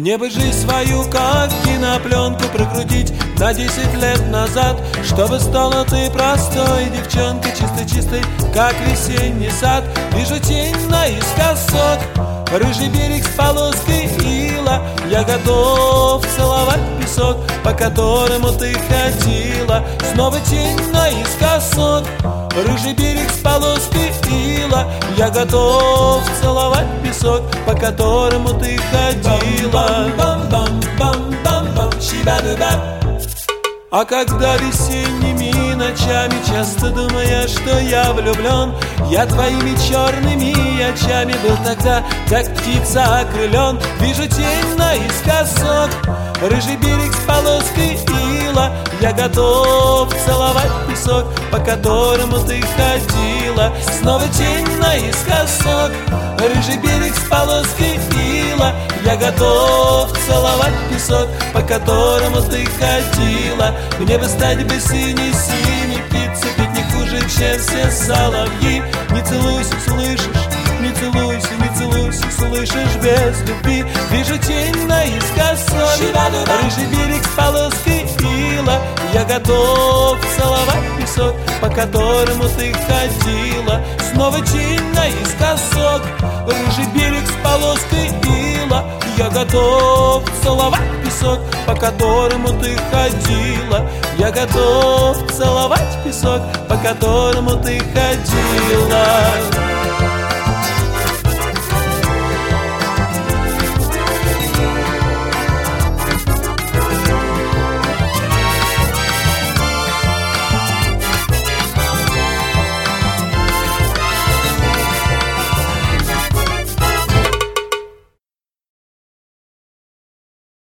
Мне бы жизнь свою, как кинопленку, прокрутить на 10 лет назад, чтобы стала ты простой девчонкой, чистой-чистой, как весенний сад. Вижу тень наискосок, рыжий берег с полоской ила. Я готов целовать песок, по которому ты ходила. Снова тень наискосок, рыжий берег с полоской ила. Я готов целовать песок, по которому ты ходила. А когда весенними ночами часто думая, что я влюблен, я твоими черными очами был тогда, как птица окрылен. Вижу тень наискосок, рыжий берег с полоской ила. Я готов целовать песок, по которому ты ходила. Снова тень наискосок, рыжий берег с полоской ила. Я готов целовать песок, по которому ты ходила. Мне бы стать бы синей-синей птицей, петь не хуже, чем все соловьи. Не целуйся, слышишь? Не целуйся, не целуйся, слышишь, без любви. Вижу тень наискосок, рыжий берег с полоской ила. Я готов целовать песок, по которому ты ходила. Снова тень наискосок, рыжий берег с полоской ила. Я готов целовать песок, по которому ты ходила. Я готов целовать песок, по которому ты ходила.